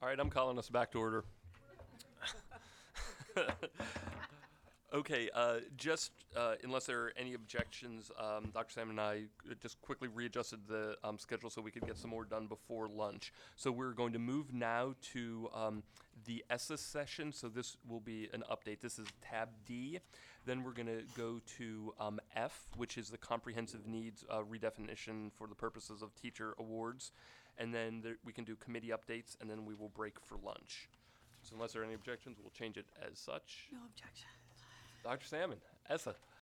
All right, I'm calling us back to order. Okay, unless there are any objections, Dr. Salmon and I just quickly readjusted the schedule so we could get some more done before lunch. So we're going to move now to the ESSA session. So this will be an update. This is tab D. Then we're going to go to F, which is the comprehensive needs redefinition for the purposes of teacher awards. And then we can do committee updates, and then we will break for lunch. So unless there are any objections, we'll change it as such. No objection. Dr. Salmon, ESSA.